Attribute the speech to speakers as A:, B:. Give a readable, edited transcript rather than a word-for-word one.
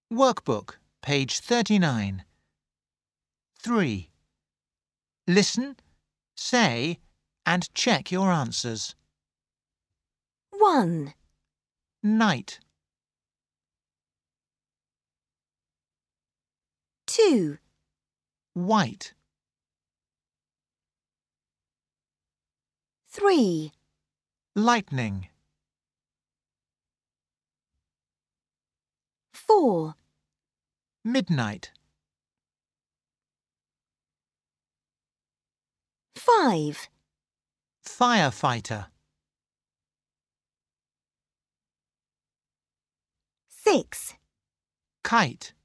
A: Workbook, page 39. 3. Listen, say and check your answers.
B: 1,
A: Night,
B: 2,
A: white,
B: 3,
A: lightning,
B: 4,
A: midnight,
B: 5,
A: firefighter,
B: 6,
A: kite.